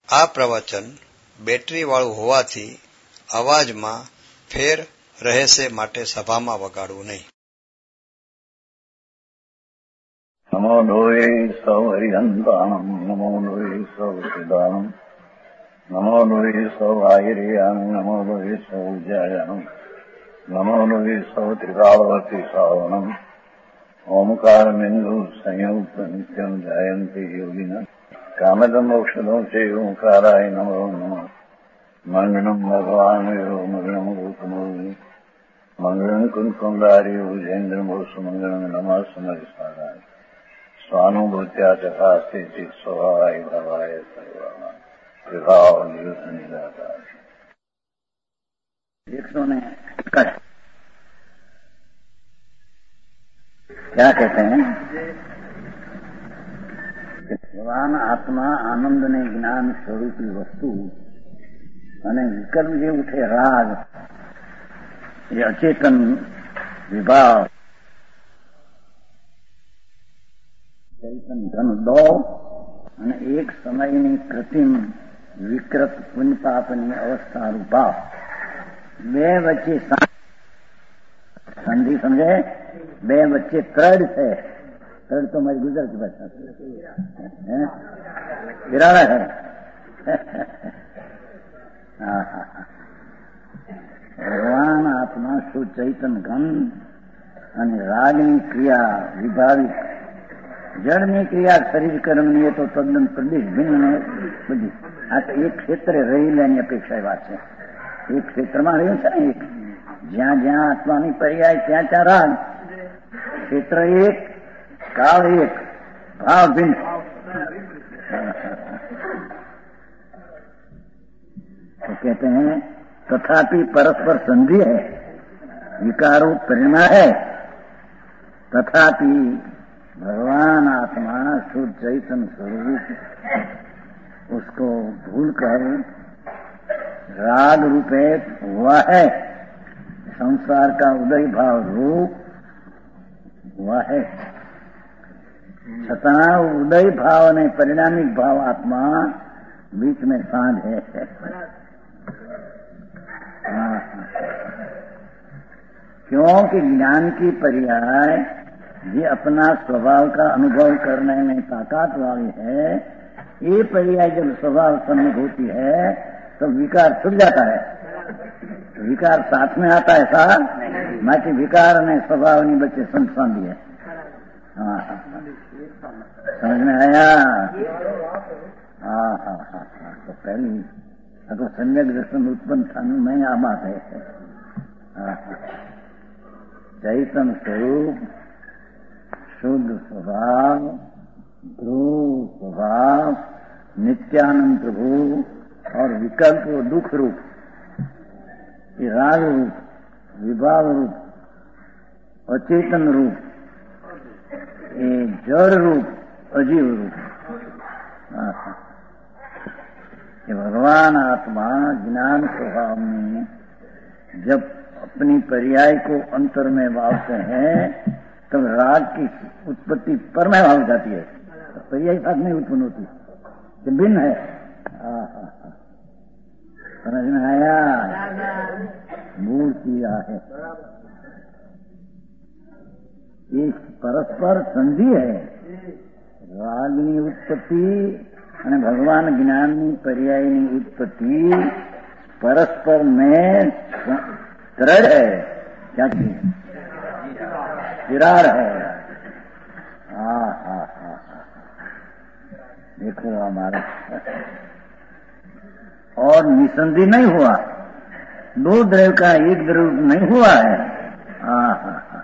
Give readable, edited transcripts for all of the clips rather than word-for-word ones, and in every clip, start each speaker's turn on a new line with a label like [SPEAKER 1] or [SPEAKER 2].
[SPEAKER 1] આ પ્રવચન બેટરીવાળું હોવાથી અવાજમાં ફેર રહેશે માટે સભામાં વગાડવું નહીં.
[SPEAKER 2] નમો લોહે સૌ હરિહંતાણમ નમો લોહે સૌ સિદાનમ નમો લોહે સૌ આયર્યામ નમો લોહે સૌ જયામ નમો લોહે સૌ ત્રિકાળવતી સાવનમ ઓમકાર બિંદુ સંયુક્ત નિત્યમ જયંતી યોગિના કામદમ ઔષધો છે ઓંકારાય નમો નમઃ. મંગળમ ભગવાન મંગળમ ગૌતમોની મંગળમ કુંકુંદારી ભુજેન્દ્રમો સુમંગળમ નમઃ સમરિસ્મરાય स्वानुभूत्या चकास्ते चित स्वभावाय भवाय सर्वमा विभाव नियुक्त निराकार 121 क्या कहते हैं? ભગવાન આત્મા આનંદ ને જ્ઞાન સ્વરૂપી વસ્તુ અને વિકલ્પ જે ઉઠે રાગ એ અચેતન વિભાવ ચૈતન ધન દો અને એક સમયની કૃત્રિમ વિકૃત પુનપાપની અવસ્થા રૂપા બે વચ્ચે સંધિ સમજે બે વચ્ચે ત્રડ છે. ત્રડ તો મારી ગુજરાતી ભાષા વિરાળા છે. ભગવાન આત્મા સુચૈતન ઘન અને રાગની ક્રિયા વિભાવિક જળની ક્રિયા શરીર કર્મની એ તો તદ્દન પ્રદેશ ભિન્ન બધી આ તો એક ક્ષેત્રે રહેલાની અપેક્ષા વાત છે. એક ક્ષેત્રમાં રહ્યું છે ને એક જ્યાં જ્યાં આત્માની પર્યાય ત્યાં ત્યાં રાગ ક્ષેત્ર એક काल एक भाव भिन्न. तो कहते हैं तथापि परस्पर संधि है विकारो परिणा है तथापि भगवान आत्मा शुद्ध चैतन्य स्वरूप उसको भूल कर राग रूपे हुआ है. संसार का उदय भाव रूप हुआ है. छता उदय भाव ने परिणामिक भाव आत्मा बीच में सांझ है. क्योंकि ज्ञान की पर्याय ये अपना स्वभाव का अनुभव करने में ताकत वाली है. ये पर्याय जब स्वभाव सम्मुख होती है तो विकार छूट जाता है. विकार साथ में आता है साथ बाकी विकार ने स्वभाव नहीं बच्चे संधी है. हाँ समझ में आया? हाँ हाँ हाँ हाँ. तो पहली अगर सम्यक दर्शन उत्पन्न थाने में आ बात है. चैतन्य स्वरूप शुद्ध स्वभाव ध्रुव स्वभाव नित्यानंद प्रभु और विकल्प दुख रूप ये राग रूप विभाव रूप अचेतन रूप ये जड़ रूप अजीव रूप ये भगवान आत्मा ज्ञान स्वभाव में जब अपनी पर्याय को अंतर में भावते हैं तब राग की उत्पत्ति पर में भाव जाती है. तो पर्याय साथ नहीं उत्पन्न होती ये भिन्न है. समझ में आया? मूल किया है ये परस्पर संधि है. रागनी उत्पत्ति અને ભગવાન જ્ઞાનની પર્યાયની उत्पत्ति परस्पर में दृढ़ है. क्या विरार है. हाँ हाँ हाँ देखो हमारा और निसंधि नहीं हुआ. दो द्रव्य का एक द्रव्य नहीं हुआ है. हाँ हाँ हाँ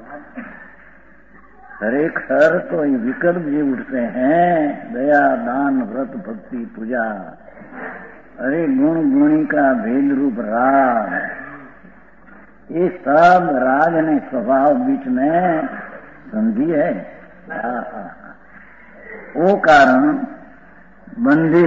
[SPEAKER 2] खरेखर तो ये विकल्प जो उठते हैं दया दान व्रत भक्ति पूजा अरे गुण गुणी का भेद रूप राग ये सब राग ने स्वभाव बीच में संधि है. वो कारण बंधे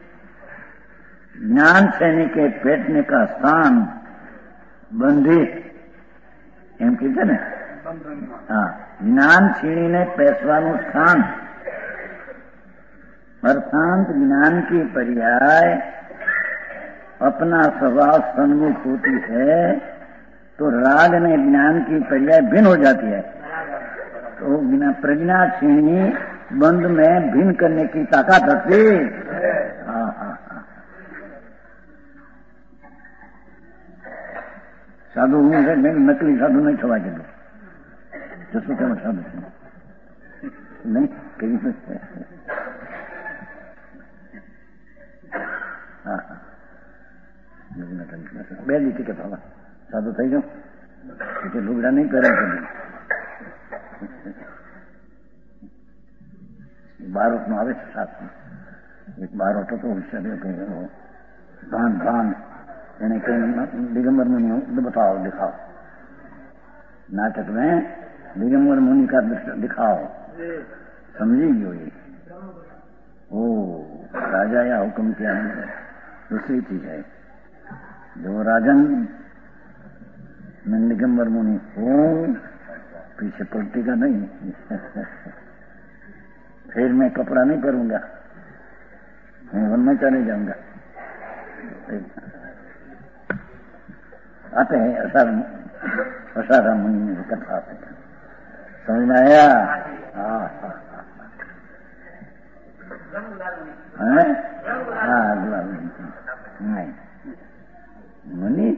[SPEAKER 2] ज्ञान सैनिक के पेटने का स्थान बंधे एम कहते ने. हाँ જ્ઞાન છીણીને પેસવાનું સ્થાન अर्थात ज्ञान की पर्याय अपना स्वभाव सन्मुख होती है तो राग में ज्ञान की पर्याय भिन्न हो जाती है। तो प्रज्ञा क्षीणी बंद में भिन्न करने की ताकत रखती। साधु हूँ मैं नकली साधु नहीं छवा के दो जसो क्या साधु नहीं कहीं બે દી કે થવા સાધુ થઈ જાઉં એટલે લુગડા નહીં પહેરે બારોટ નો આવે છે સાથે એક બારોટ હતો ભાન ભાન એને કઈ दिगंबर मुनि बताओ दिखाओ नाटक में दिगंबर मुनि का दिखाओ समझी गयो ये ओ राजा या हुक्म किया दूसरी चीज है जो राजन मैं दिगंबर मुनि हूँ पीछे पलटेगा नहीं फिर मैं कपड़ा नहीं करूंगा मैं वन में चले जाऊंगा। आते हैं असारा मुनि में कथा आते हैं समझ में आया। नहीं मुनि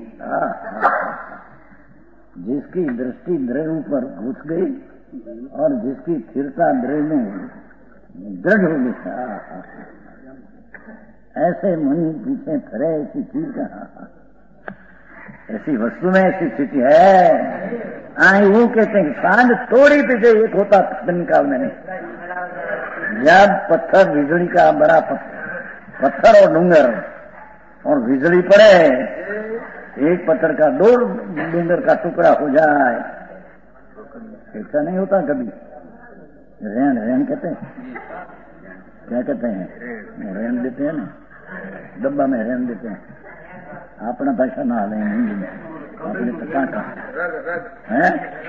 [SPEAKER 2] जिसकी दृष्टि द्रव्य पर घुस गई और जिसकी स्थिरता द्रव्य में दृढ़ हो गई ऐसे मुनि पीछे फरे ऐसी चीज का ऐसी वस्तु में ऐसी स्थिति है। वो कहते हैं सांड थोड़ी पीछे एक होता दिन काल में नहीं जब पत्थर बिजली का बड़ा पत्थर और डूंगर और बिजली पड़े एक पत्थर का दो डूंगर का टुकड़ा हो जाए ऐसा नहीं होता कभी। रेन रेन कहते हैं क्या कहते हैं रेन देते हैं ना डब्बा में रेन देते हैं अपना पैसा ना हाले हिंदी में अपने पता का है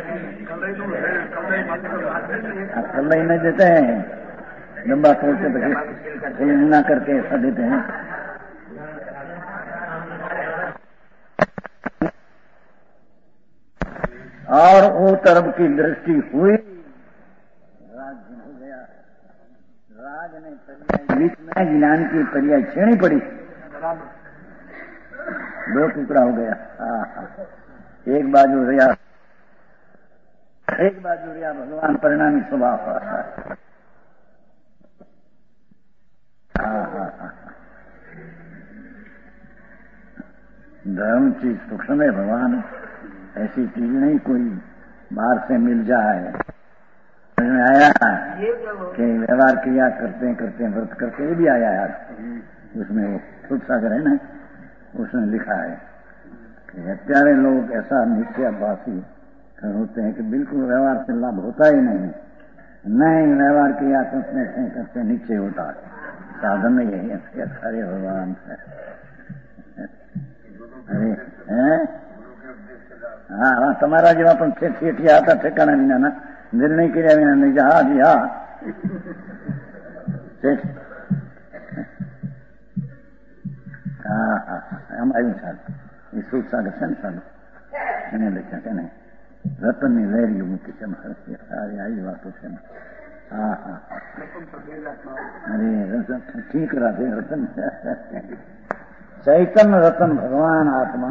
[SPEAKER 2] कल ही नहीं देते हैं डब्बा तोड़ के फुल ना करके ऐसा देते हैं। और वो तरफ की दृष्टि हुई राग हो गया राग ने बीच में ज्ञान की पर्याय छेड़ी पड़ी दो टुकड़ा हो गया। एक बाजू रिया भगवान परिणामी स्वभाव धर्म चीज सूक्ष्म है भगवान ऐसी चीज नहीं कोई बाहर से मिल जाए। समझ में आया कि व्यवहार क्रिया करते करते व्रत करते ये भी आया यार उसमें वो खुद सागर है ना उसने लिखा है कि प्यारे लोग ऐसा निश्चयवासी होते हैं कि बिल्कुल व्यवहार से लाभ होता ही नहीं व्यवहार क्रिया करते निश्चय होता है साधन नहीं है। अरे भगवान अरे हैं हाँ તમારા જેવા પણ ઠેઠિયા હતા ઠેકાણા વિનાના નિર્ણય કર્યા વિના નહીં જા જી હા આમ આવ્યું સારું એ સુખ સાગર છે ને સારું એને લખ્યા કે નહીં રતનની લહેરીઓ મૂકી છે સારી આવી વાતો છે અરે ઠીક રાધે રતન चैतन्य रतन भगवान आत्मा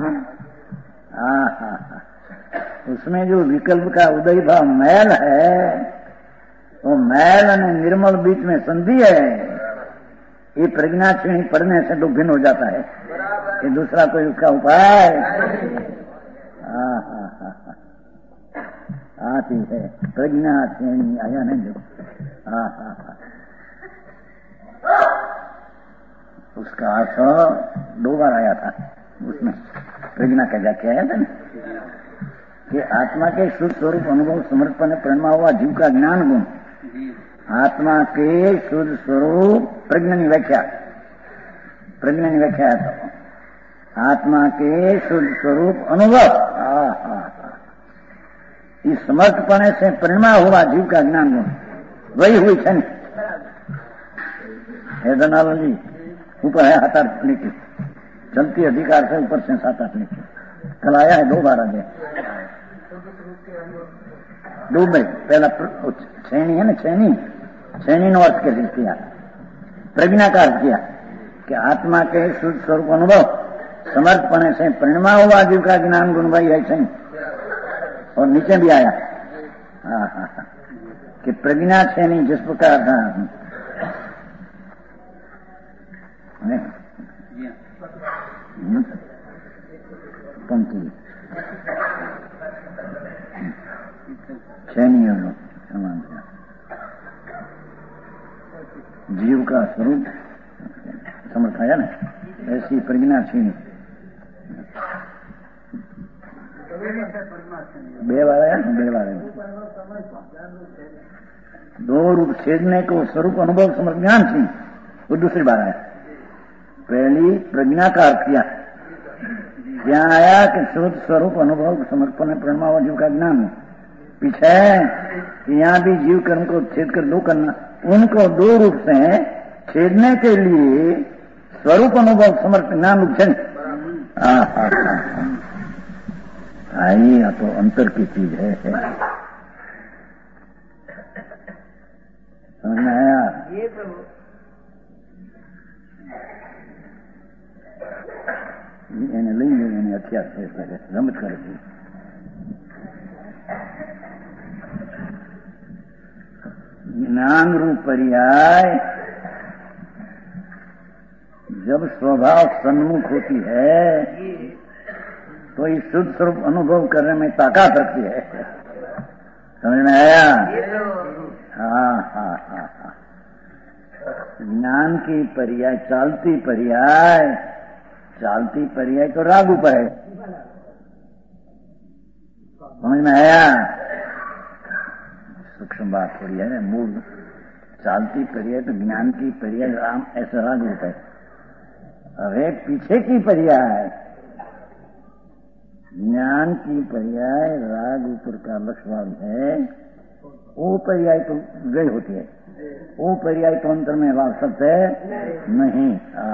[SPEAKER 2] उसमें जो विकल्प का उदय भाव मैल है वो मैल और निर्मल बीच में संधि है। ये प्रज्ञा श्रेणी पढ़ने से तो भिन्न हो जाता है ये दूसरा कोई उसका उपाय आती है प्रज्ञा श्रेणी आया नहीं जो उसका अर्थ 2 बार आया था उसमें प्रज्ञा का जाके आया था ना कि आत्मा के शुद्ध स्वरूप अनुभव समर्पण प्रणमा हुआ जीव का ज्ञान गुण आत्मा के शुद्ध स्वरूप प्रज्ञा व्याख्या है तो आत्मा के शुद्ध स्वरूप अनुभव इस समर्पण से प्रणमा हुआ जीव का ज्ञान गुण वही हुई है एनालॉजी ऊपर है 7-8 लीटर, चलती अधिकार से ऊपर से 7-8 लीटर। कल आया है 2 बार आगे डूब में। पहला छेनी है ना, छेनी ने अर्थ कैसे किया, प्रज्ञा का अर्थ किया कि आत्मा के शुद्ध स्वरूप अनुभव समर्पण से परिणमा हुआ जीव का ज्ञान गुण भाई है सही। और नीचे भी आया कि प्रज्ञा छेनी जिस प्रकार था पंक्ति छेनी समान जीव का स्वरूप समर्थ आया ना, ऐसी प्रज्ञा छीनी 2 बार आया ना, 2 बार आया। 2 रूप छेदने को स्वरूप अनुभव समर्थ ज्ञान छीन, वो दूसरी बार आया। पहली प्रज्ञा का अर्थ किया, क्या आया कि शुद्ध स्वरूप अनुभव समर्पण प्रणमा जीव का ज्ञान। पीछे यहाँ भी जीव कर्म को छेद कर 2 करना, उनको 2 रूप से छेदने के लिए स्वरूप अनुभव समर्पण ज्ञान रूप छेद। आई तो अंतर की चीज है। समझ में आया? એને લઈ એને અત્યાર રમત કરે છે। ज्ञान रूप पर्याय जब स्वभाव सन्मुख होती है तो इस शुद्ध स्वरूप अनुभव करने में ताकत रखती है। समझ में आया? हाँ। ज्ञान की पर्याय चालती पर्याय तो राग ऊपर है। समझ में आया? सूक्ष्म बात थोड़ी है। मूल चालती पर्याय तो ज्ञान की पर्याय राम ऐसा राग होता है। अरे पीछे की पर्याय ज्ञान की पर्याय राग ऊपर का लक्ष्यवाद है, वो पर्याय तो गई होती है, वो पर्याय तो अंतर में वाग सकते नहीं।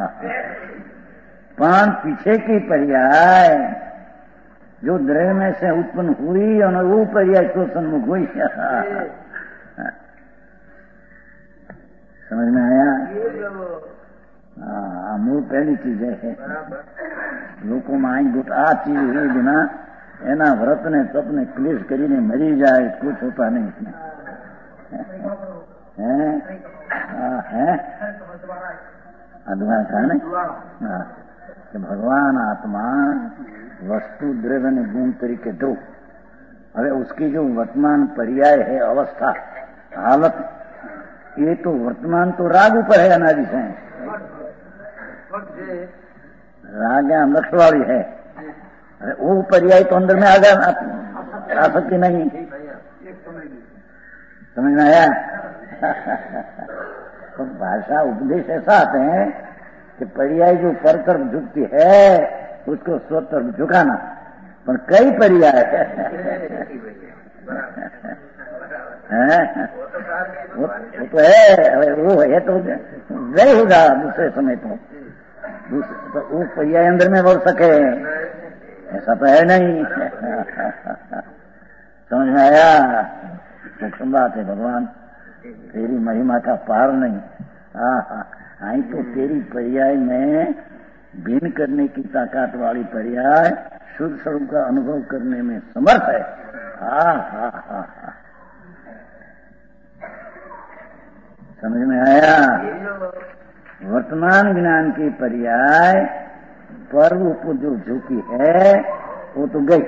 [SPEAKER 2] पान पीछे की पर्याय जो द्रव्य में से उत्पन्न हुई और वो पर्याय तो सन्मुख हुई। समझ में आया? मूल पहली चीज है। लोगों में आई गुट आ चीज हुई बिना एना व्रत ने तपने क्लेश કરીને मरी जाए कुछ होता नहीं इसमें। अधवा था ना कि भगवान आत्मा वस्तु द्रव्य ने गुण तरीके 2। હવે उसकी जो वर्तमान पर्याय है अवस्था हालत, ये तो वर्तमान तो राग ऊपर है, अनादि से राग लक्ष्य वाली है। अरे वो पर्याय तो अंदर में आ सकती नहीं। समझ में आया? तो भाषा उपदेश ऐसा आते हैं कि पर्याय जो पर तरफ झुकती है उसको स्व तरफ झुकाना, पर कई पर्याय वो तो है, वो है तो गए होगा दूसरे समय तो वो पर्याय अंदर में बोल सके, ऐसा तो है नहीं। समझ में आया? सूक्ष्म बात है। भगवान तेरी महिमा का पार नहीं। आई तो तेरी पर्याय में भिन्न करने की ताकत वाली पर्याय शुद्ध स्वरूप का अनुभव करने में समर्थ है। समझ में आया? वर्तमान ज्ञान की पर्याय पर जो झुकी है वो तो गई।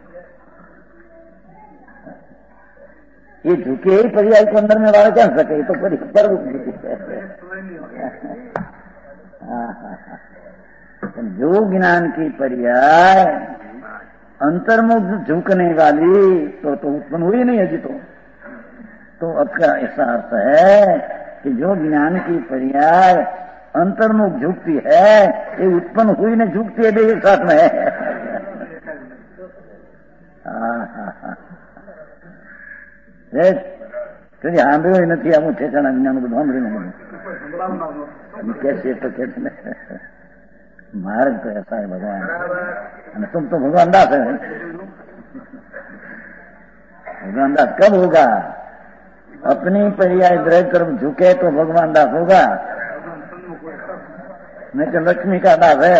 [SPEAKER 2] ये झुके ही पर्याय को अंदर में वाला जा सके, तो पर झुकी है। जो ज्ञान की पर्याय अंतर्मुख झुकने वाली तो उत्पन्न हुई नहीं अभी तो अब का ऐसा अर्थ है कि जो ज्ञान की पर्याय अंतर्मुख झुकती है ये उत्पन्न हुई नहीं, झुकती है एक साथ में है। તો સાંભળ્યો નથી આવું ઠેકાણા જ્ઞાન બધું સાંભળ્યું कैसे तो कहते मार्ग तो ऐसा है भगवान तुम तो भगवान दास है भगवान दास कब होगा अपनी पर्याय द्रव्य कर्म झुके तो भगवान दास होगा नहीं तो लक्ष्मी का दास है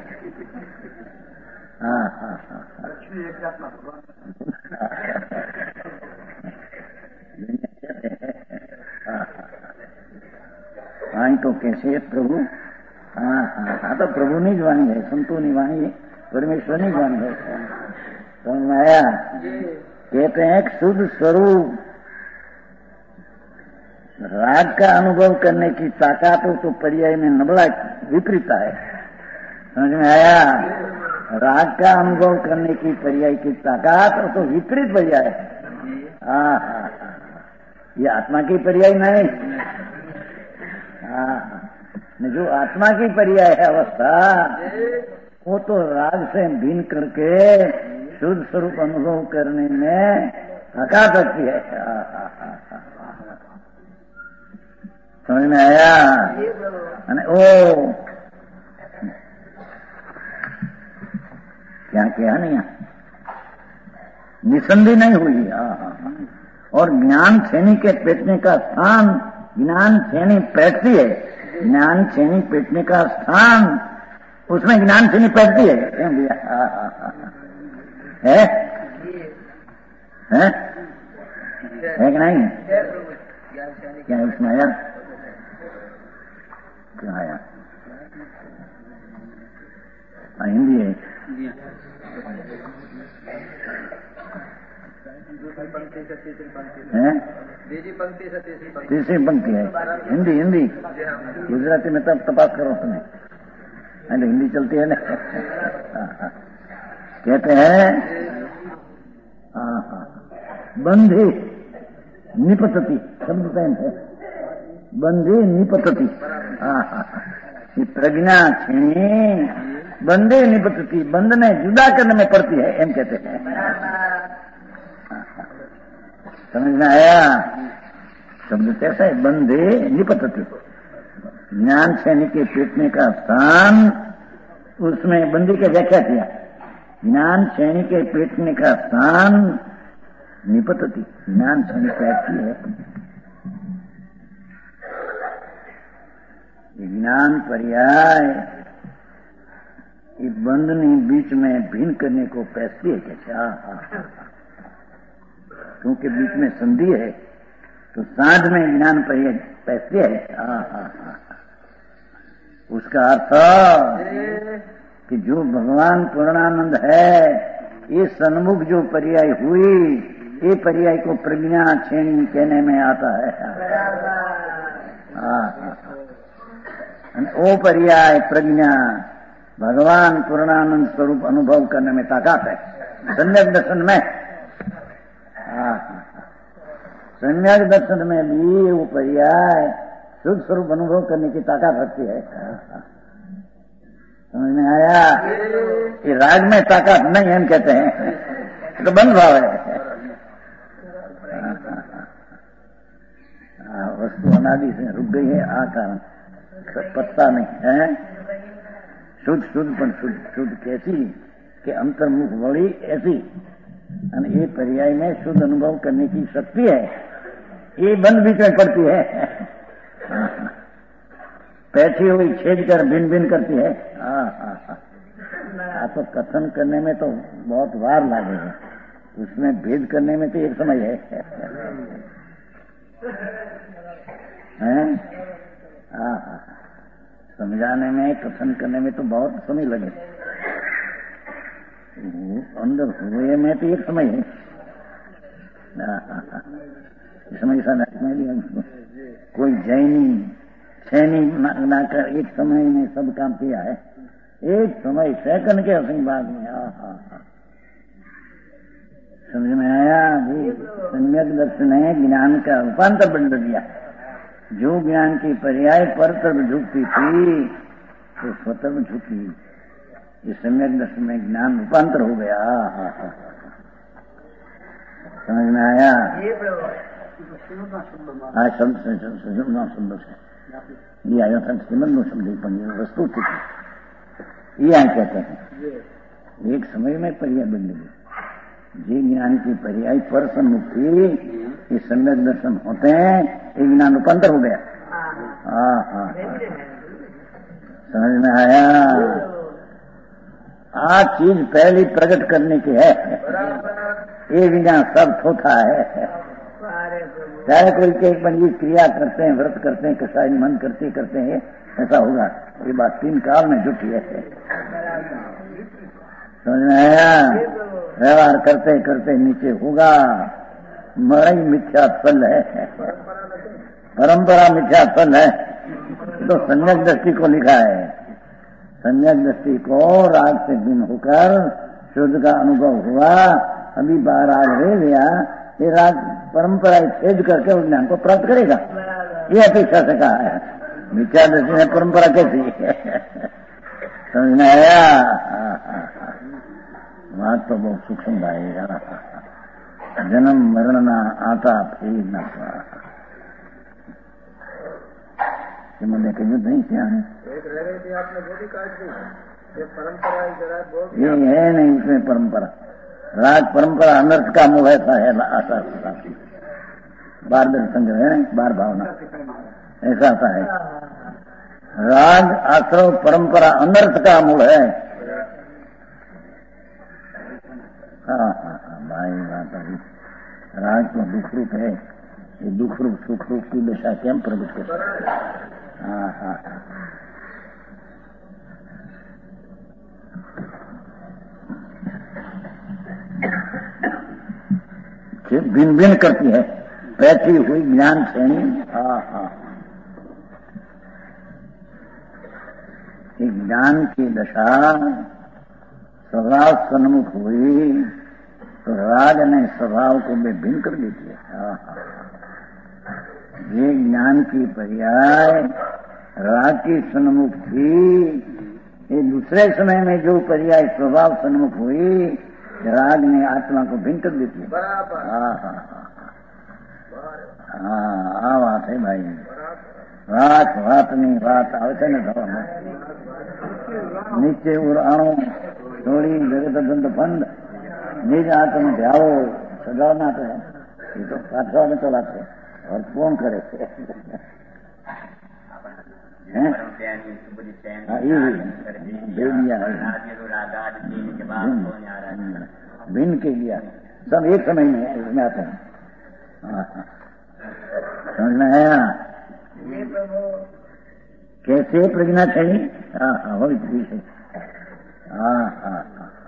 [SPEAKER 2] हाँ हाँ हाँ वाणी तो कैसे प्रभु हाँ हाँ हाँ तो प्रभु ની જ વાણી है संतों ની वाणी है परमेश्वर ની वाणी है समझ में आया कहते हैं शुद्ध स्वरूप राग का अनुभव करने की ताकत हो तो पर्याय में नबला विपरीता है समझ में आया राग का अनुभव करने की पर्याय की ताकत हो तो विपरीत पर्याय है हाँ हाँ ये आत्मा की पर्याय नहीं हाँ जो आत्मा की पर्याय है अवस्था वो तो राग से भिन्न करके शुद्ध स्वरूप अनुभव करने में ताकत होती है समझ में आया ओ क्या क्या नहीं निसंधि नहीं हुई और ज्ञान छेनी के पेटने का स्थान ज्ञान छेनी बैठती है ज्ञान छेनी पेटने का स्थान उसमें ज्ञान छेनी बैठती है है कि नहीं क्या इसमें आया क्या आया हिंदी है तीसरी पंक्ति है हिंदी हिंदी गुजराती में तब तपास करो तुम्हें अरे हिंदी चलती है ना कहते हैं बंधी निपतती शब्द टाइम है बंधी निपतती प्रज्ञा छीनी बंधे निपतती बंध ने जुदा करने में पड़ती है एम कहते हैं समझ में आया शब्द कैसा है बंधे निपतती ज्ञान छेनी के पीटने का स्थान उसमें बंदी की व्याख्या किया ज्ञान छेनी के पीटने का स्थान निपतती ज्ञान छेनी बैठती है ज्ञान पर्याय ये बंधनी बीच में भिन्न करने को पैसती है क्या क्योंकि बीच में संधि है तो साध में ज्ञान पर्याय पैसती है उसका अर्थ कि जो भगवान पूर्णानंद है ये सन्मुख जो पर्याय हुई ये पर्याय को प्रज्ञा छेनी कहने में आता है वो पर्याय प्रज्ञा भगवान पूर्णानंद स्वरूप अनुभव करने में ताकत है सम्यक दर्शन में सम्यक दर्शन में भी वो पर्याय शुद्ध स्वरूप अनुभव करने की ताकत रखती है समझ में आया कि राग में ताकत नहीं हम कहते हैं तो बंद भाव है वस्तु अनादि से रुक गई है कारण पत्ता नहीं है शुद्ध शुद्ध पर शुद्ध शुद्ध कैसी कि अंतर्मुख वड़ी ऐसी ये पर्याय में शुद्ध अनुभव करने की शक्ति है ये बंद बीच में पड़ती है बैठी हुई छेद कर भिन्न भिन्न करती है तो कथन करने में तो बहुत वार लगेगा उसमें भेद करने में तो एक समय है समझाने में कथन करने में तो बहुत समय लगे अंदर हुए में तो एक समय है समय कोई जैनी छैनी ना कर एक समय में सब काम किया है एक समय सेकंड के असंग बाद में समझ में आया सम्यक दर्शन है ज्ञान का रूपांतर बन दिया जो ज्ञान की पर्याय पर तरफ झुकती थी तो स्वतः झुकी ये सम्यक दर्शन में ज्ञान रूपांतर हो गया समझ में आया આ શબ્દનો શબ્દ છે. એ આવ્યો था श्रीमद शब्द પણ ये वस्तु थी ये यहाँ कहते हैं. एक समय में पर्याय बन गई. जे ज्ञान की पर्याय पर सन्मुक्ति ये सम्यक दर्शन होते हैं. ये ज्ञान रूपांतर हो गया. हाँ हाँ समझ में आया. आज चीज पहली प्रकट करने की है. ये विज्ञान सब थोथा है. चाहे कोई के एक बंदी क्रिया करते हैं, व्रत करते हैं, कसाई मन करते हैं, ऐसा होगा. ये बात 3 काल में जुटी है. समझ में आया. व्यवहार करते करते नीचे होगा. मरई मिथ्या फल है, परंपरा मिथ्या फल है. तो सम्यक दृष्टि को लिखा है. सम्यक दृष्टि को राग से भिन्न होकर शुद्ध का अनुभव हुआ. अभी बाहर राग रह गया. ये राग परंपरा छेद करके उस ज्ञान को प्राप्त करेगा. ये अपेक्षा से कहा है. मिथ्या दृष्टि में परंपरा कैसी है. समझ में आया. बात तो बहुत सूक्ष्म आएगा. जन्म मरण ना आता फिर न मैंने कहीं नहीं किया है.
[SPEAKER 3] एक रह गई थी आपने वो भी काट दी. ये परंपरा
[SPEAKER 2] ये है नहीं. उसमें परंपरा राग परंपरा अनर्थ का मूल ऐसा है. आशा बार दर्शन है, बार भावना ऐसा आता है. राग आश्रव परंपरा अनर्थ का मूल है. हाँ हाँ हाँ भाई बात अभी. राग तो दुख रूप है. ये दुख रूप सुख रूप की दशा क्या प्रकट कर. हाँ हाँ भिन्न भिन्न करती है बैठी हुई ज्ञान श्रेणी. हाँ हाँ एक ज्ञान की दशा स्वभाव सन्मुख हुई तो राग ने स्वभाव को भी भिन्न कर देती है. हाँ हाँ ये ज्ञान की पर्याय राग की सन्मुख थी. ये दूसरे समय में जो पर्याय स्वभाव सन्मुख हुई राग ने आत्मा को भिन्न कर देती है. हाँ हाँ हाँ बात है भाई. વાત ની વાત આવે છે ને થવામાં નીચે ઉરાણો થોડી જગત દંડ ફંડ निज आत्म ध्याओ सजाना तो है. ये तो पाठवा में चला थे और कौन करे भिन्न के लिया सब एक समय में इसमें आते हैं. समझ में आया कैसे प्रज्ञा चाहिए. हाँ हाँ वही विषय. हाँ हाँ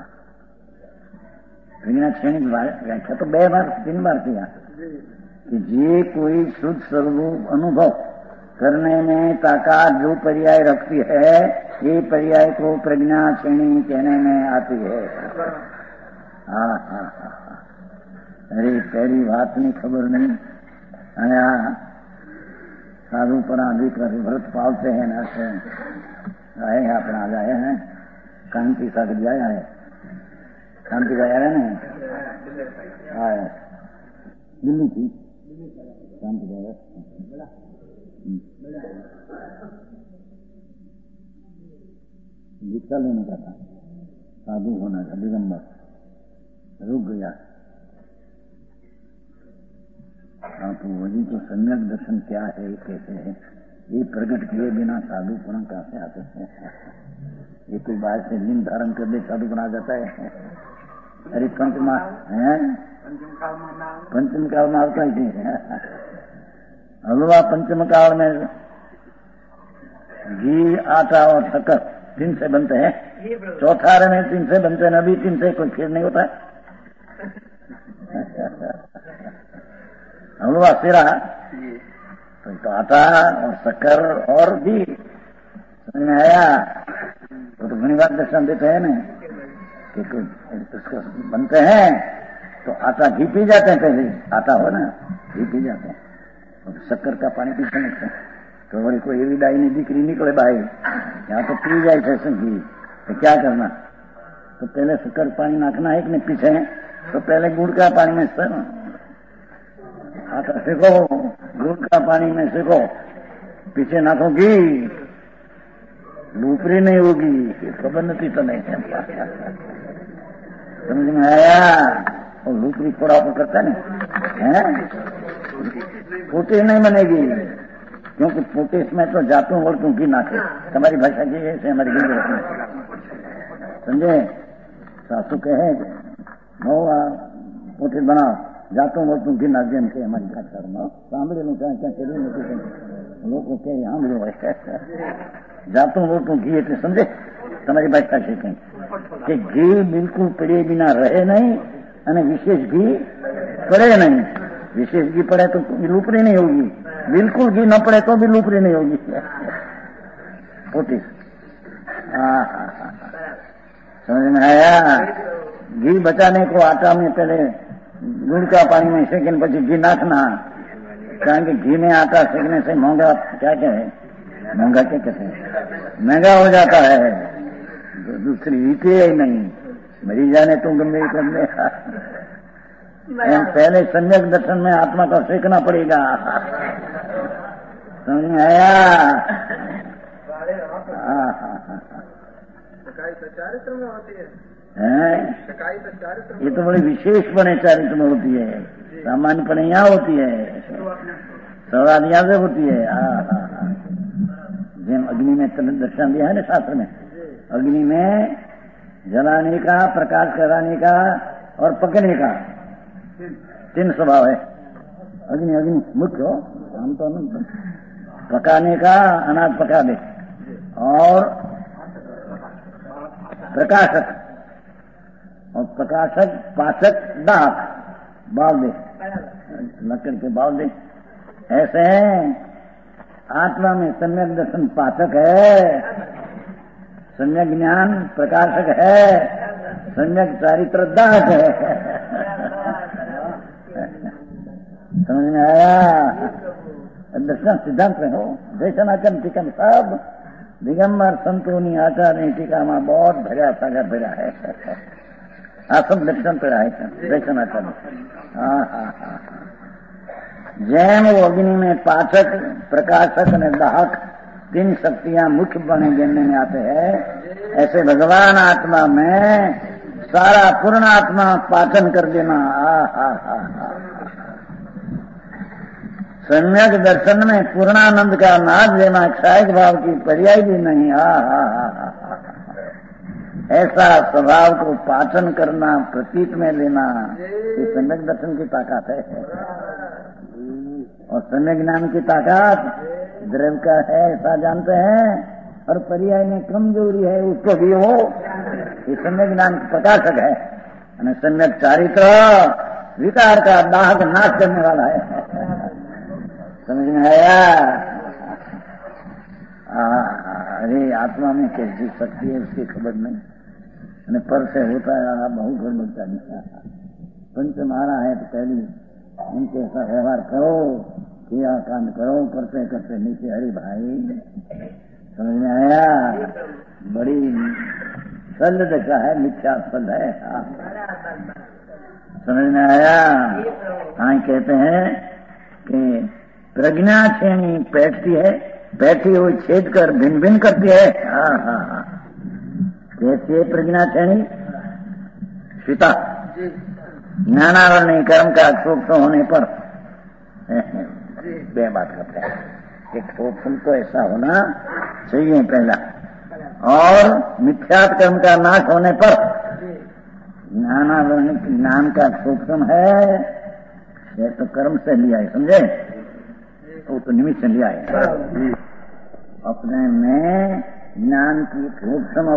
[SPEAKER 2] प्रज्ञा श्रेणी की व्याख्या तो 2 बार 3 बार किया कि जे कोई शुद्ध स्वरूप अनुभव करने में ताकत जो पर्याय रखती है ये पर्याय को प्रज्ञा श्रेणी कहने में आती है. हाँ हाँ हाँ अरे पहली बात नहीं खबर नहीं. आया साधु पर आदि पर व्रत पालते हैं ना से आए हैं अपना आ जाए हैं. कांति सागर जाया है. शांति का आया ना आया दिल्ली थी शांति का दीक्षा लेने का था. साधु होना था दिगंबर रुक गया. हाँ तो वही तो सम्यक दर्शन क्या है कैसे है ये प्रकट किए बिना साधु पुराण कहाँ से आते हैं. ये कोई बाहर से लिंग धारण कर दे साधु बना जाता है. अरे पंचमा है पंचम काल में आता ही है. हलवा पंचम काल में घी आटा और शक्कर 3 से बनते हैं. चौथारे में 3 से बनते हैं. अभी 3 से कोई खीर नहीं होता है. हलवा सिरा तो आटा और शक्कर और घी. समझ में आया. तो घनी बार दर्शन देते हैं ना कि उसको बनते हैं तो आटा घी पी जाते हैं. पहले आटा हो ना घी पी जाते हैं और शक्कर का पानी पीते लगते हैं. तो वही कोई एवी डाई ने दीकरी निकले बाहर यहाँ तो पी जाए फैशन घी तो क्या करना. तो पहले शक्कर पानी नाखना है कि नहीं पीछे तो पहले गुड़ का पानी में आटा सेको, दूध का पानी में सेको, पीछे नाखो घी, लूपरी नहीं होगी, खबर नहीं तो नहीं समझ में आया। और लूपरी थोड़ा ऊपर करता नहीं है, फूटी नहीं बनेगी, क्योंकि फूटे में तो जातू वरतू घी नाखे। तुम्हारी भाषा की है, हमारी घी समझे। सासू कहे पोटे बनाओ, जातो वरतू घी नाख दे के हमारी भाषा सांभळेલું क्या क्या चली नहीं लोगों के सांभળ્યું है। जातो वरतू घी એટલે समझे તમારી ભાષા છે કઈ કે ઘી બિલકુલ પડે बिना રહે नहीं અને विशेष घी पड़े नहीं। विशेष घी पड़े तो लूपरी नहीं होगी, बिल्कुल घी न पड़े तो भी लूपरी नहीं होगी। पोटी समझ में आया। घी बचाने को आटा में पहले गुड़ का पानी में सेकने पची घी नाखना, कारण कि घी में आटा सेकने से महंगा क्या क्या है, महंगा क्या कहते हैं, महंगा हो जाता है। दूसरी रीत ही नहीं, मरी जाने तो गंभे करने। पहले सम्यक दर्शन में आत्मा को सेकना पड़ेगा। समझ में आया।
[SPEAKER 3] चारित्र में होती है,
[SPEAKER 2] ये तो बड़ी विशेष बने चारित्र में होती है, सामान्य पने यहाँ होती है, सौराद यहाँ से होती है। जिन अग्नि में दर्शन दिया है ना शास्त्र में, अग्नि में जलाने का, प्रकाश कराने का और पकने का 3 स्वभाव है। अग्नि अग्नि मुख्य हो, हम तो पकाने का अनाज पका दे, और प्रकाशक, और प्रकाशक पाचक दाक बाल दे, लकड़ के बाल दे। ऐसे आत्मा में सम्यक दर्शन पाचक है, सम्यक ज्ञान प्रकाशक है, सम्यक चारित्र दाक है। समझ में आया। दर्शन सिद्धांत में हो, दर्शन आचरण टीका में सब दिगंबर संतोनी आचार्य टीका में बहुत भरा सागर भरा है। आप सब दर्शन पे आए दर्शन आचरण। जैन वो अग्नि में पाचक, प्रकाशक और दाहक 3 शक्तियां मुख्य बने गिनने में आते हैं, ऐसे भगवान आत्मा में सारा पूर्ण आत्मा पाचन कर देना। सम्यक दर्शन में पूर्णानंद का नाद लेना, क्षायक भाव की पर्याय भी नहीं। ऐसा स्वभाव को पाचन करना, प्रतीत में लेना, ये सम्यक दर्शन की ताकत है। और सम्यक ज्ञान की ताकत द्रव्य का है, ऐसा जानते हैं, और पर्याय में कमजोरी है उसको भी हो, ये सम्यक ज्ञान प्रकाशक है। और सम्यक चारित्र विकार का दाहक नाश करने वाला है। समझ में आया। अरे आत्मा में कैसी शक्ति है उसकी खबर नहीं, पर से होता है बहुत घर मिलता नहीं। पंच मारा है तो पहली इनके ऐसा व्यवहार करो, क्रिया कांड करो, करते करते नीचे हरी भाई। समझ में आया। बड़ी सल दशा है, मिथ्या सल है। समझ में आया। हाँ कहते हैं कि प्रज्ञा श्रेणी बैठती है, बैठी हुई छेद कर भिन्न भिन्न करती है। कैसी है प्रज्ञा श्रेणी? सीता ज्ञानावरणी कर्म का सूक्ष्म होने पर बे बात करते हैं कि सूक्ष्म तो ऐसा होना चाहिए पहला, और मिथ्यात कर्म का नाश होने पर ज्ञानावरणी ज्ञान का सूक्ष्म है, ये तो कर्म से लिया है, समझे? वो तो निमित्त से लिया है। अपने में ज्ञान की सूक्ष्म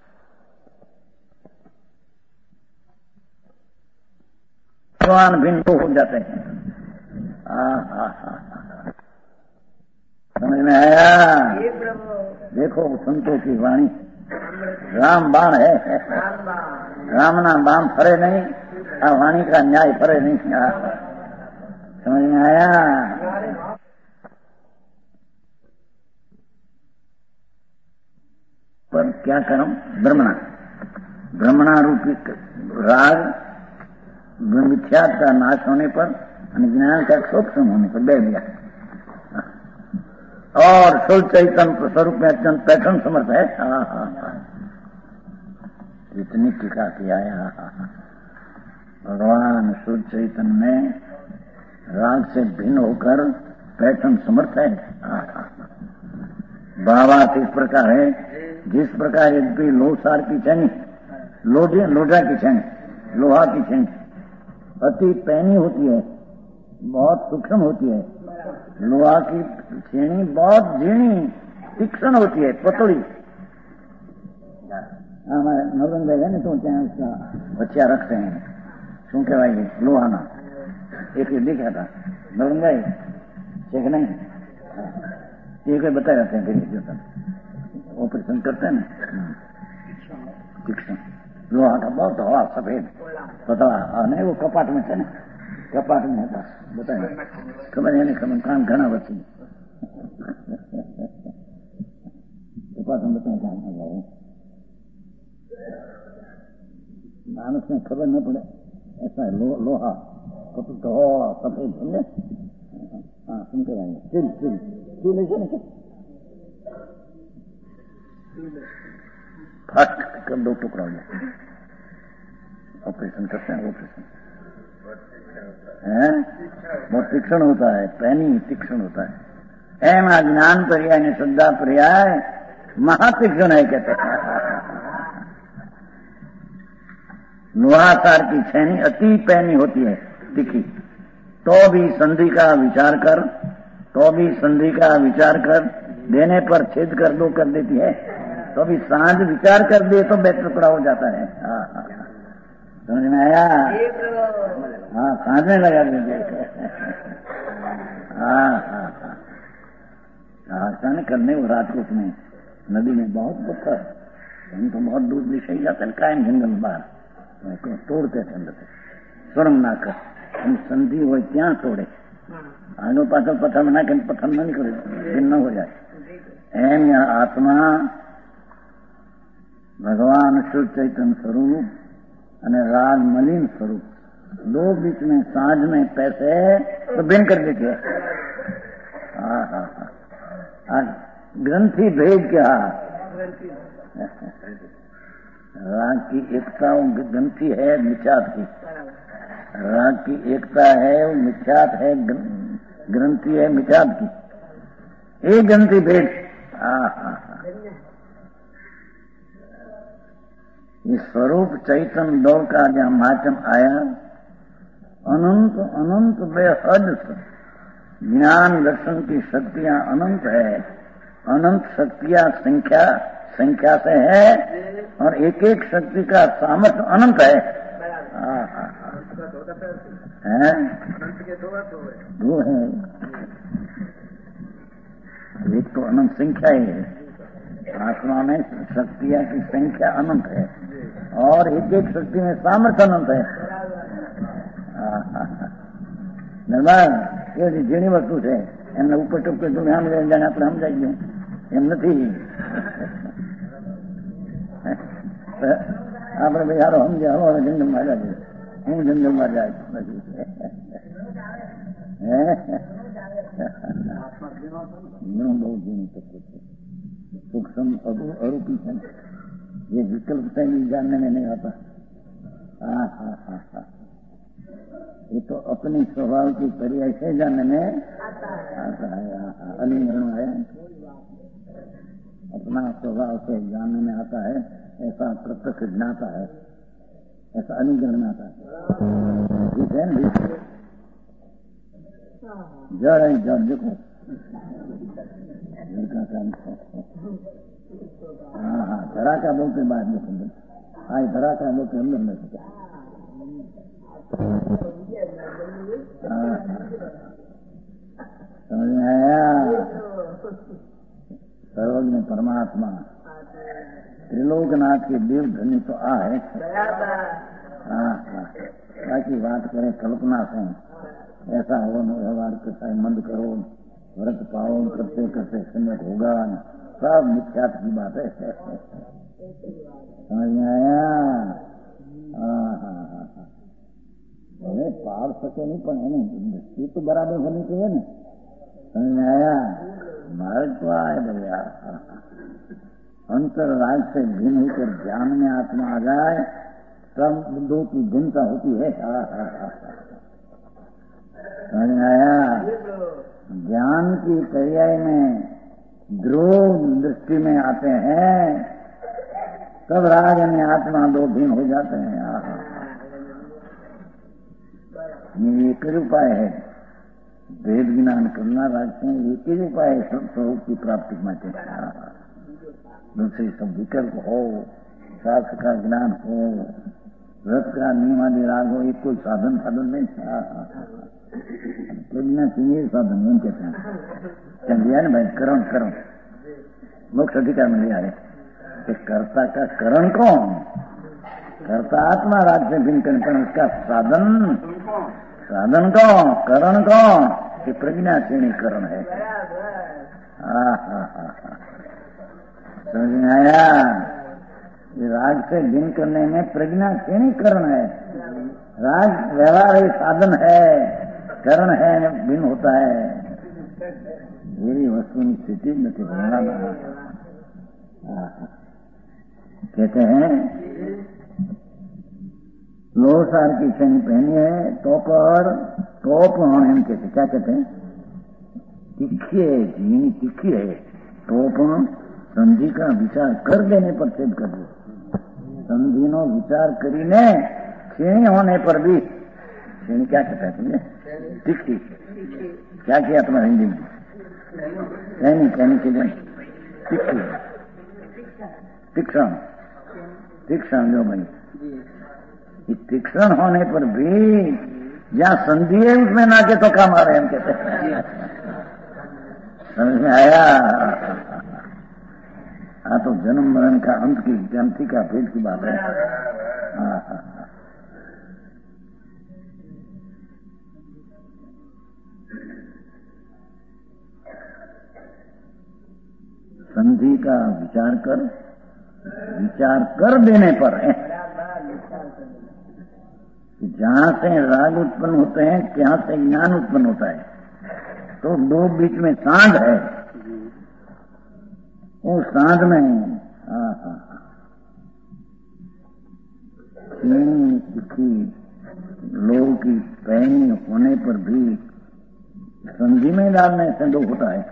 [SPEAKER 2] भगवान भिन्न हो जाते हैं। समझ में आया। देखो संतों की वाणी राम बाण है, राम ना बाण फरे नहीं, वाणी का न्याय फरे नहीं। समझ में आया। पर क्या कर्म? ब्रह्मणा, ब्रह्मणा रूपी राग मिथ्यात का नाश होने पर ज्ञान का सूक्ष्म होने पर बैठ गया और शुद्ध चैतन्य स्वरूप में अत्यंत पैठन समर्थ है। इतनी टीका किया है। भगवान शुद्ध चैतन्य में राग से भिन्न होकर पैठन समर्थ है। भावार्थ इस प्रकार है, जिस प्रकार यदि लोसार की छेनी, लोढ़ा की छेनी, लोहा की छेनी अति पैनी होती है, बहुत सूक्ष्म होती है। लोहा की छेनी बहुत झीणी तीक्ष्ण होती है, पतली। हमारे नौरंग भाई है ना, तो क्या उसका बच्चा रखते हैं, શું કહેવાય લોહાના એક देखा था नौरंग भाई ठीक नहीं, एक बताए जाते हैं फिर ऑपरेशन करते हैं ना, तीक्ष्ण लोहा का बहुत हवा सफेद पतला नहीं, वो कपाट में थे ना, कपाट में था बताए खबर है नहीं, खबर काम घना बची कपाट में बताए क्या जाए मानस में खबर न पड़े, ऐसा है लोहा सफेद समझे। हाँ सुन के आएंगे स्टील ऐसे ना फट कर दो टुकड़ा हो जाए, ऑपरेशन करते हैं, ऑपरेशन है बहुत तीक्ष्ण होता है, पैनी तीक्ष्ण होता है। एम अज्ञान पर्याय ने श्रद्धा पर्याय महातीक्ष्ण है कहते हैं। लोहासार की छेनी अति पैनी होती है, तीखी, तो भी संधि का विचार कर देने पर छेद कर दो कर देती है, तो भी सांझ विचार कर दे तो बेट टुकड़ा हो जाता है। समझ में आया? हाँ सांझ में लगा दीजिए। आसान करने वो राजकोट में नदी में बहुत पत्थर, हम तो बहुत दूर दिशा ही जाते हैं, कायम जंगल बाहर तोड़ते थे अंदर से सुरंग ना कर, हम संधि हो क्या तोड़े आगे पाछल पत्थर में नाखे, पत्थर न निकले भिन्न हो जाए। एम या आत्मा भगवान शुद्ध चैतन्य स्वरूप અને राग मलिन स्वरूप दो बीच में साँझ में पैसे तो भिन्न कर देती है। ग्रंथि भेद क्या, राग की एकता ग्रंथि है मिथ्यात की, राग की एकता है वो मिथ्यात है, ग्रंथि है मिथ्यात की, एक ग्रंथि भेद। ये स्वरूप चैतन्य दो का जहाँ माचम आया, अनंत अनंत बेहद ज्ञान दर्शन की शक्तियां अनंत है, अनंत शक्तियां संख्या से है, और एक एक शक्ति का सामर्थ्य अनंत है। दो है, एक तो अनंत संख्या ही है, आत्मा में शक्तियां की संख्या अनंत है और एक एक शक्ति में सामर्थ्य अनंत है। निर्माण ये झीणी वस्तु है, એમને ઉપર ટપકે તો ધ્યાન જાણે આપણે સમજાઈ ગયું એમ નથી। આપણે ભાઈ સારો સમજે, હવે જંગલમાં જાય, હું જંગલમાં જાય નથી। બહુ ઝીણી તત્વ છે, सूक्ष्म अरूपी है, ये विकल्प से भी जानने में नहीं आता। ये तो अपने स्वभाव की पर्याय से जानने में आता है। अनिगरण है, अपना स्वभाव से जानने में आता है, ऐसा प्रत्यक्ष ज्ञाता है, ऐसा अनिगरण आता है। ठीक है ना, जड़ है, जड़ देखो धड़ाका बोलते बाद में समझ आज धड़ाका बोलते हम लोग नहीं सकते। समझ में आया? सर्वज्ञ परमात्मा त्रिलोकनाथ के देव धनी तो आ है। बाकी बात करें कल्पना से, ऐसा हो व्यवहार करता है, मंद करो, व्रत पाओ, करते करते संगत होगा, सब मिथ्यात की बात है। समझ में आया? હવે પાર શકે નહીં, પણ એની દૃષ્ટિ તો બરાબર હોવી જોઈએ ને. સમજ આયા? मार्ग तो आए भैया, अंतर राग से भिन्न होकर ज्ञान में आत्मा आ जाए तब दो की भिन्नता होती है. समझ में आया? ज्ञान की पर्याय में ध्रुव दृष्टि में आते हैं तब राग में आत्मा दो भिन्न हो जाते हैं. ये एक उपाय है वेद ज्ञान करना. राजसे एक ही उपाय है स्वरूप की प्राप्ति માટે. दूसरे सब विकल्प हो, शास्त्र का ज्ञान हो, व्रत का नियम आदि राग हो, एक कोई साधन नहीं. प्रज्ञा चाहिए साधन नहीं कहते हैं. चल दिया ना भाई, करण मोक्ष अधिकार में लिया है. कर्ता का करण कौन? कर्ता आत्मा राग से भिन्न कर, उसका साधन कौन? करण कौन? कि प्रज्ञा श्रेणीकरण है. समझ में आया? राग से भिन्न करने में प्रज्ञा श्रेणीकरण है. राग व्यवहार साधन है, करण है, भिन्न होता है. मेरी वस्तु की स्थिति नहीं बनाना. कहते हैं लोसार की शनि पहनी है, टॉप होने हम कहते, क्या कहते हैं? तिखी है, जीनी तिखी है. टॉप संधि का विचार कर देने पर छेद कर दो. संधि नो विचार करीने श्रेणी होने पर भी, श्रेणी क्या कहता है तुमने? तिखी. क्या किया तुम्हारे हिंदी में? कहनी के लिए तिखी, तीक्ष्ण जो बनी. तीक्ष्ण होने पर भी जहाँ संधि है उसमें ना के तो काम आ रहे हम कहते हैं. समझ में आया? हाँ, तो जन्म मरण का अंत की ग्रंथि का भेद की बात है. संधि का विचार कर देने पर जहां से राग उत्पन्न होते हैं, ત્યાં से ज्ञान उत्पन्न होता है. तो दो बीच में सांध है. उस सांध में लोग की पैनी होने पर भी संधि में डालने से दो होता है.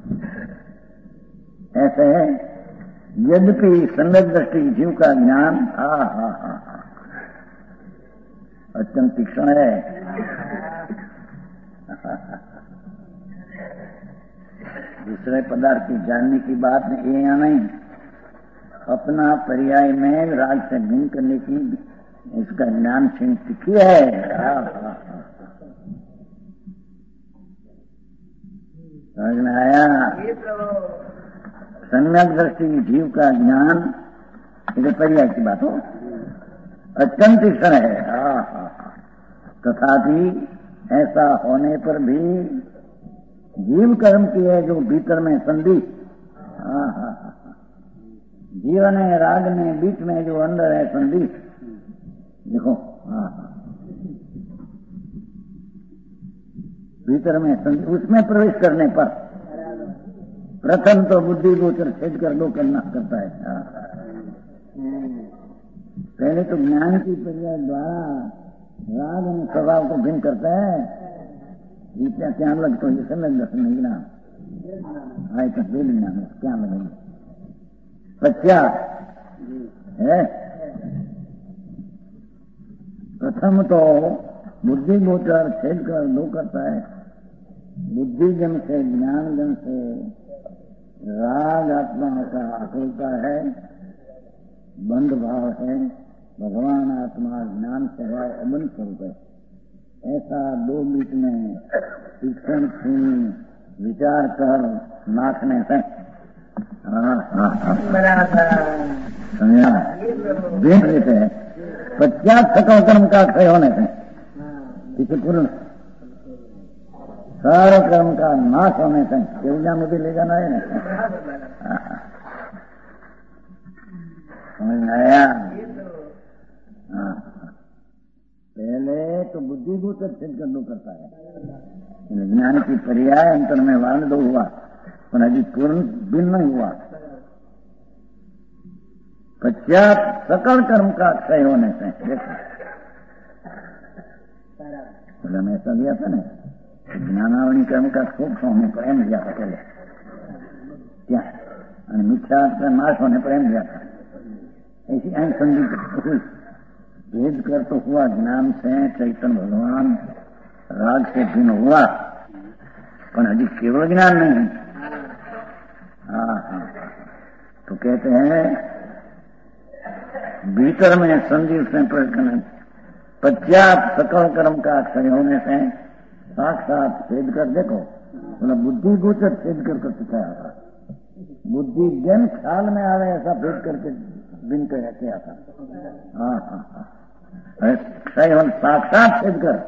[SPEAKER 2] ऐसे है. यद्यपि सम्यक दृष्टि जीव का ज्ञान अत्यंत तीक्ष्ण है. दूसरे पदार्थ की जानने की बात ये या नहीं, अपना पर्याय में राग से भिन्न करने की इसका ज्ञान क्षीण तिखी है. समझ में आया? सम्यक दृष्टि जीव का ज्ञान, इधर पर्याय की बात हो, अत्यंत तीक्ष्ण है. तथापि ऐसा होने पर भी जीव कर्म की है जो भीतर में संधि, जीवन है राग में बीच में जो अंदर है संधि. देखो भीतर में संधि, उसमें प्रवेश करने पर प्रथम तो बुद्धि गोचर छेद कर दो करना करता है. पहले तो ज्ञान की पर्याय द्वारा राग और स्वभाव को भिन्न करते हैं. क्या लगता है? समय दर्शन नहीं ना आए तो दे लेना क्या लगेंगे. सच्चा है. प्रथम तो बुद्धि गोचर छेद कर दो करता है. बुद्धि जन से ज्ञान जन से राग आत्मा का अखोलता है, बंध भाव है. भगवान आत्मा ज्ञान स्वभाव अबंध स्वरूप है. ऐसा दो बीच में शिक्षण विचार कर नाचने से देख लेते हैं. पश्चात सकल कर्म का क्षय होने से, पीछे पूर्ण सारा कर्म का नाश होने से केवलिया में भी ले जाना है ना. समझ में आया? पहले तो बुद्धि बुद्धि गोचर छेद करनो करता है। ज्ञान की पर्याय अंतर में वर्ण दो हुआ, पर अभी पूर्ण भिन्न नहीं हुआ। पश्चात सकल कर्म का क्षय होने से, देखो मैंने ऐसा दिया था ना, ज्ञानावली कर्म का सूक्ष्म होने पर एम दिया था पहले, क्या मिथ्या का नाश होने पर एम दिया था। ऐसी अन संधि भेद कर तो हुआ, ज्ञान से चैतन्य भगवान राग से भिन्न हुआ, पर अभी केवल ज्ञान नहीं। हाँ, तो कहते हैं भीतर में संधि उसने प्रकट, पश्चात सकल कर्म का क्षय होने से साक्षात छेद कर, देखो बोला बुद्धि गोचर छेद कर सिखाया था। बुद्धि जन ख्याल में आवे ऐसा भेद करके बिन कर किया था। हाँ, क्षय हो साक्षात छेद कर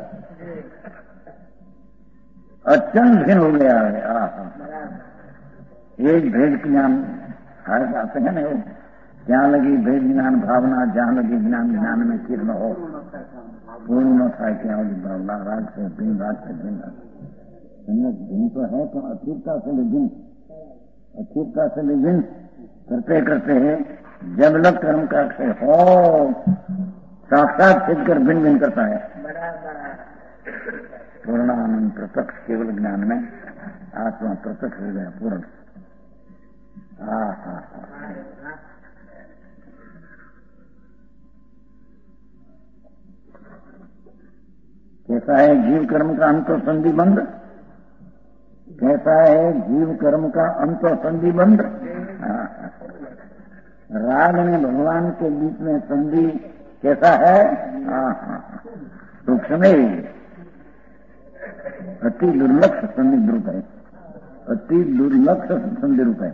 [SPEAKER 2] अत्यंत भिन्न हो गया है। एक भेद ज्ञान हर आते हैं ना, जहाँ लगी भेद ज्ञान भावना, जहाँ लगी ज्ञान ज्ञान में किरण हो, पूर्ण न था क्या राग से भिन्न, राग से भिन्न। भिन्न तो है, तो अतीतता से विभिन्न, अतीतता से विभिन्न करते करते जब लग कर्म का क्षय हो साक्षात सिद्ध कर भिन्न भिन्न करता है। पूर्णानंद प्रत्यक्ष केवल ज्ञान में आत्मा प्रत्यक्ष हो गया पूर्ण। कैसा है जीव कर्म का अंत संधि बंध? कैसा है जीव कर्म का अंत संधि बंध? राग ने भगवान के बीच में संधि कैसा है? सूक्ष्म अति दुर्लक्ष संधि रूप है, अति दुर्लक्ष संधि रूप है।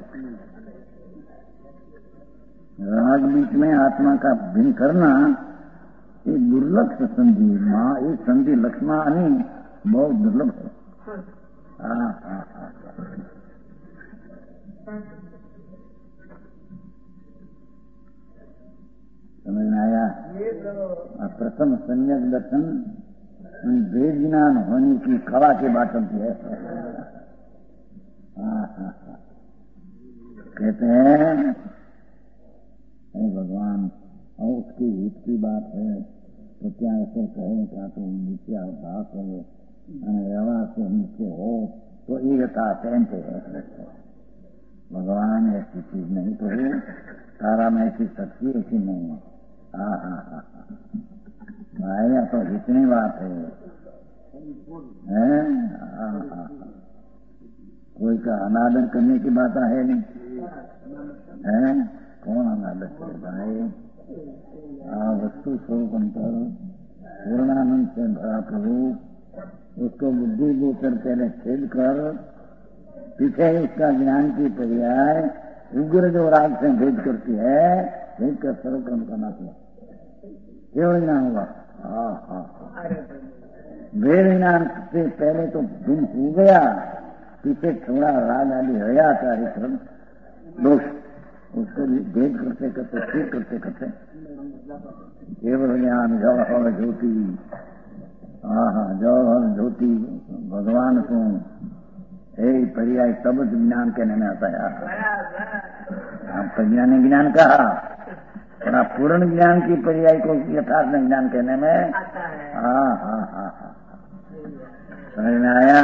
[SPEAKER 2] राग बीच में आत्मा का भिन्न करना ये दुर्लक्ष संधि, ये संधि लक्ष्मा नहीं, बहुत दुर्लभ है। समझ में आया? प्रथम सम्यक दर्शन वेद ज्ञान होने की कला के बात चलती है। कहते हैं भगवान, और उसकी हित की बात है तो क्या ऐसे कहे, क्या तो मिथ्या भाष है, व्यवहार से नीचे हो तो ये यथा कहते है। भगवान ऐसी चीज नहीं तो है, तारा में ऐसी शक्ति ऐसी नहीं है। आया तो इतनी बात है। कोई का अनादर करने की बात है नहीं है? कौन अनादर करे भाई? वस्तु स्वरूप अंतर पूर्णानंद से भरा प्रभु, उसको बुद्धि गोचर पहले छेद कर, पीछे उसका ज्ञान की पर्याय उग्र जो राग से भेद करती है, भेद कर सर्वक्रम का नाश हुआ, केवल ज्ञान हुआ। वेद ज्ञान से पहले तो भिन्न हो गया, पीछे थोड़ा राग आदि हया था दोष, उसको भेद करते करते ठीक करते करते केवल ज्ञान जवाहर ज्योति, जवाहर ज्योति भगवान को यही पर्याय सब ज्ञान कहने में आता है। आप ज्ञान ज्ञान कहा, और पूर्ण ज्ञान की पर्याय को यथार्थ ज्ञान कहने में समझ में आया?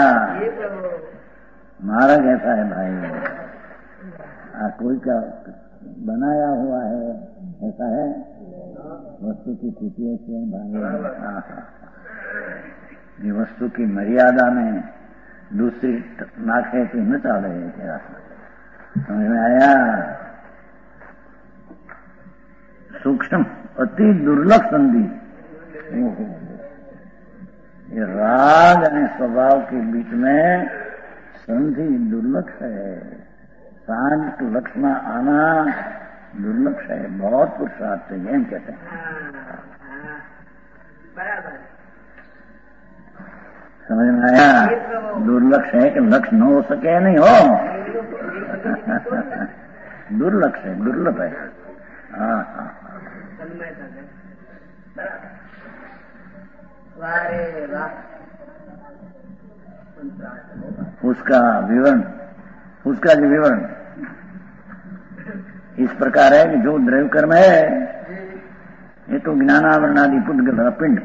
[SPEAKER 2] मार्ग ऐसा है भाई, कोई का बनाया हुआ है ऐसा है, वस्तु की स्थिति से भाई ये वस्तु की मर्यादा में दूसरी नाखे तो न चाले है। समझ में आया? सूक्ष्म अति दुर्लभ संधि, ये राग और स्वभाव के बीच में संधि दुर्लक्ष है। शांत लक्ष्मण आना दुर्लक्ष है, बहुत पुरुषार्थ है, यह कहते हैं। समझ में आया? दुर्लक्ष है कि लक्ष्य न हो सके, नहीं हो दुर्लक्ष है, दुर्लभ है। उसका जो विवरण इस प्रकार है कि जो द्रव्य कर्म है ये तो ज्ञानावरणादि पुद्गल पिंड,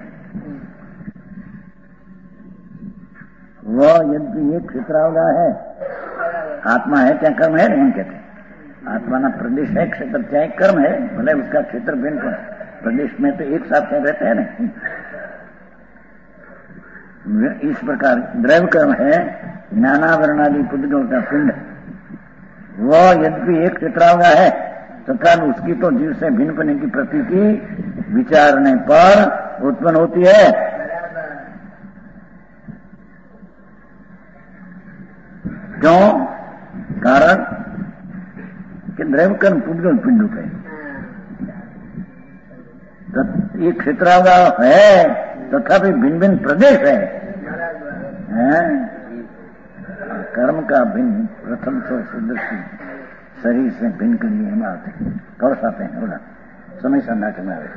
[SPEAKER 2] वह यदि एक क्षेत्रावगा है, आत्मा है क्या कर्म है नहीं कहते। आत्मा ना प्रदेश है, क्षेत्र क्या कर्म है, भले उसका क्षेत्र भिन्न प्रदेश में तो एक साथ रहते हैं नहीं। इस प्रकार द्रव्य कर्म है ज्ञानावरणादि पुद्गल का पिंड, वह यद्यपि एक क्षेत्रावगा है तथा उसकी तो जीव से भिन्न होने की प्रतीति विचारने पर उत्पन्न होती है। क्यों? कारण कि द्रव्य कर्म पुद्गल पिंड है, एक क्षेत्रावगा है तथापि भिन्न भिन्न प्रदेश है। कर्म का भिन्न प्रथम तो सुदृष्टि शरीर से भिन्न कर लिए हम आते कौश आते हैं बोला समय संध्या में आए।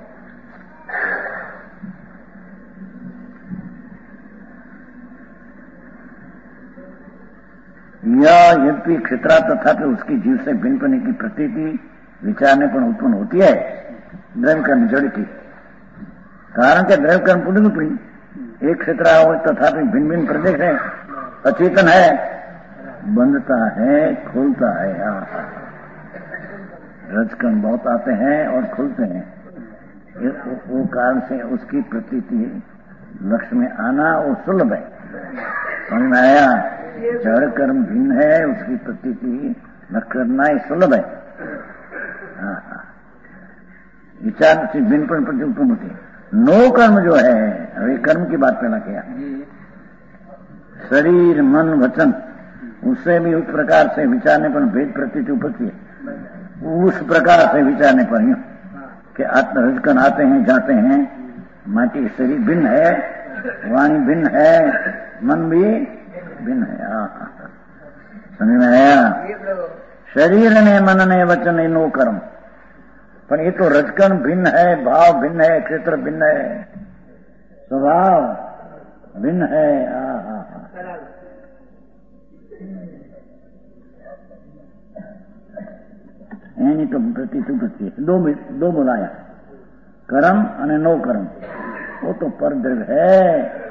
[SPEAKER 2] यह यद्यपि क्षेत्रा तथापि उसकी जीव से भिन्न होने की प्रतीति विचारने पर उत्पन्न होती है द्रव्य कर्म जड़ की। कारण के द्रव्य कर्म पुण्य पिंड एक क्षेत्र हो तथापि भिन्न भिन्न प्रदेश है, अचेतन है, बंधता है, खुलता है। रजकण बहुत आते हैं और खुलते हैं, वो कारण से उसकी प्रतीति लक्ष्य में आना वो सुलभ है। समझ में आया? जड़ कर्म भिन्न है, उसकी प्रतीति लक्ष्य करना ही सुलभ है। विचार से भिन्न प्रति उत्पन्न होती है। नो कर्म जो है, अभी कर्म की बात पहला किया, शरीर मन वचन उससे भी उस प्रकार से विचारने पर भेद प्रतीति उपजती है। उस प्रकार से विचारने पर यूं कि आत्मरजकन आते हैं जाते हैं, माटी शरीर भिन्न है, वाणी भिन्न है, मन भी भिन्न है। समझ में आया? शरीर ने मन ने वचन ने नो कर्म, पर ये तो रजकन भिन्न है, भाव भिन्न है, क्षेत्र भिन्न है, स्वभाव भिन्न है। એની તો પ્રતિતિ છે દો બોલાયા कर्म અને नो कर्म, वो तो परद्रव्य है।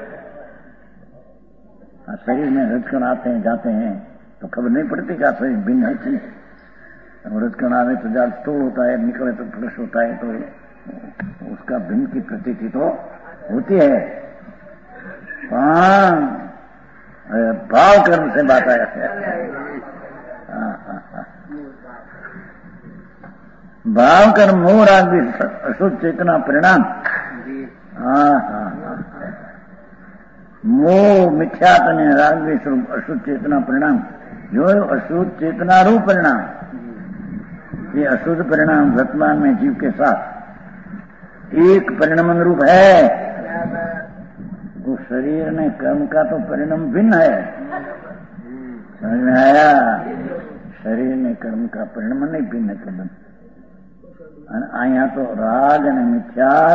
[SPEAKER 2] शरीर में रजकण आते हैं जाते हैं तो खबर नहीं पड़ती कि शरीर भिन्न है कि रजकण आवे तो जल स्थूल होता है, निकले तो फ्लश होता है, तो उसका भिन्न की प्रतीति तो होती है। भाव कर्म से बात आया है। भाव कर्म मोह राग भी अशुद्ध चेतना परिणाम। मोह मिथ्यात ने राग भी अशुद्ध चेतना परिणाम, जो अशुद्ध चेतना रूप परिणाम, ये अशुद्ध परिणाम वर्तमान में जीव के साथ एक परिणाम रूप है। वो शरीर में कर्म का तो परिणाम भिन्न है। समझ में आया? शरीर में कर्म का परिणाम नहीं भिन्न है। आया तो राग ने मिथ्यात,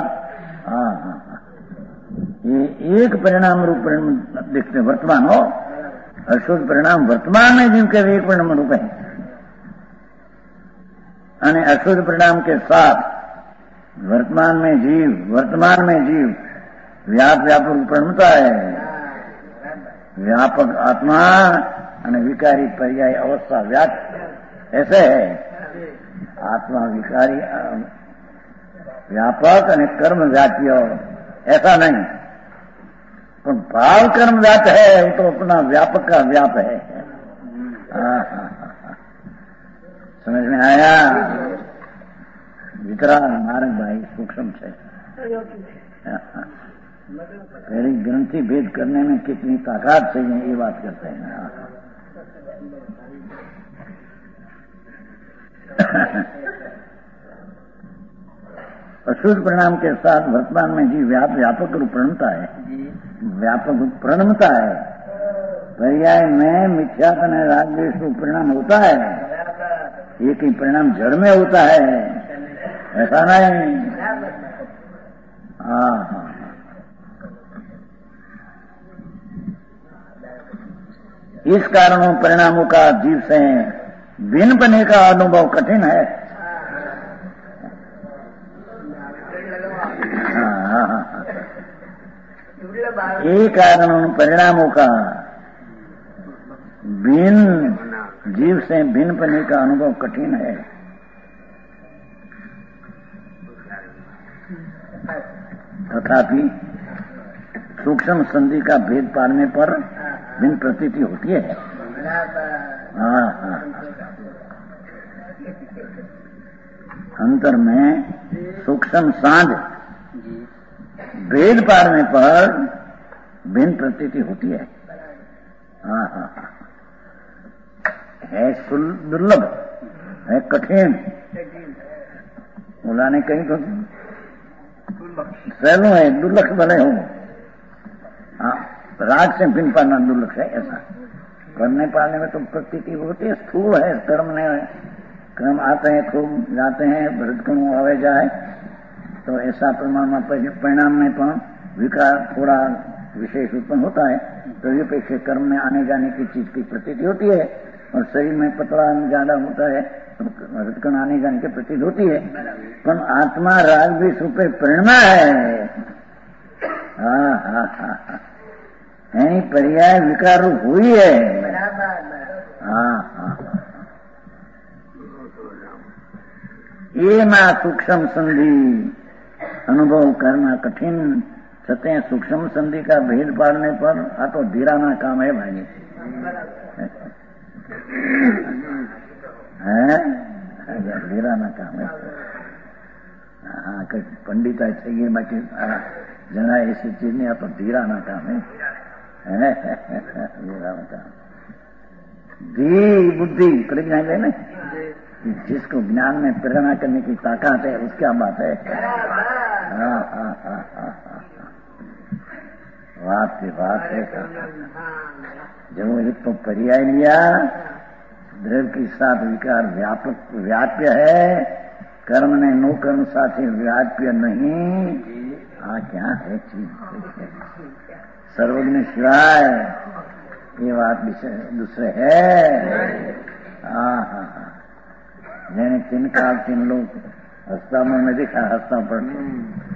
[SPEAKER 2] ये एक परिणाम रूप परिणाम देखते वर्तमान हो। अशुद्ध परिणाम वर्तमान में जीव के एक परिणाम रूप है, અને અશુદ્ધ परिणाम के साथ वर्तमान में जीव व्यापक परिणमता है। व्यापक आत्मा અને विकारी पर्याय अवस्था ऐसे है। आत्मा विकारी व्यापक અને कर्म व्याप्य ऐसा नहीं, पर भाव कर्म व्याप है, वो तो अपना व्यापक का व्याप है। समझ में आया? वितरा मार्ग भाई सूक्ष्म है। पहली ग्रंथि भेद करने में कितनी ताकत चाहिए ये बात करते हैं। अशुद्ध परिणाम के साथ वर्तमान में जीव व्यापक रूप प्रणमता है, व्यापक रूप प्रणमता है। पर्याय में मिथ्यात्व ने राग द्वेष रूप परिणाम होता है, एक ही परिणाम जड़ में होता है, ऐसा नहीं। इस कारणों परिणामों का जीव से भिन्न पने का अनुभव कठिन है। ये कारणों परिणामों का भिन्न जीव से भिन्न पने का अनुभव कठिन है। तथापि सूक्ष्म संधि का भेद पाने पर भिन्न प्रतीति होती है। अंतर में सूक्ष्म सांझ भेद पाने पर भिन्न प्रतीति होती है। है दुर्लभ, है कठिन, बोलाने कहीं तो सहलो है, दुर्लभ भले हो। राग से भिन्न पाना दुर्लभ है। ऐसा करने पाने में तो प्रतीति होती है, स्थूल है। कर्म आते हैं, खूब जाते हैं, भरतकणु आवे जाए, तो ऐसा परिणाम में तो विकार थोड़ा विशेष उत्पन्न होता है। तो ये पेशे कर्म में आने जाने की चीज की प्रतीति होती है, और शरीर में पतला ज्यादा होता है तो भरतकण आने जाने की प्रतीति होती है। पर आत्मा राग भी रूपे प्रेरणा है। पर्याय विकार हुई है। ये ना सूक्ष्म संधि अनुभव करना कठिन छते सूक्ष्म संधि का भेद पाड़ने पर आ तो धीराना काम है भाई। धीराना काम है। हाँ, पंडित चाहिए बाकी जना ऐसी चीज नहीं, तो धीराना काम है। धीराना काम धी बुद्धि प्रज्ञा है ना, जिसको ज्ञान में प्रेरणा करने की ताकत है, उसकी बात है। बात की बात है। जब एक तो पर्याय लिया, द्रव्य के साथ विकार व्याप्य है, कर्म ने नो कर्म साथी व्याप्य नहीं। क्या है चीज सर्वज्ञ शिवाय, ये बात दूसरे है। मैंने 3 काल 3 लोग हस्ता में देखा, हस्ता पर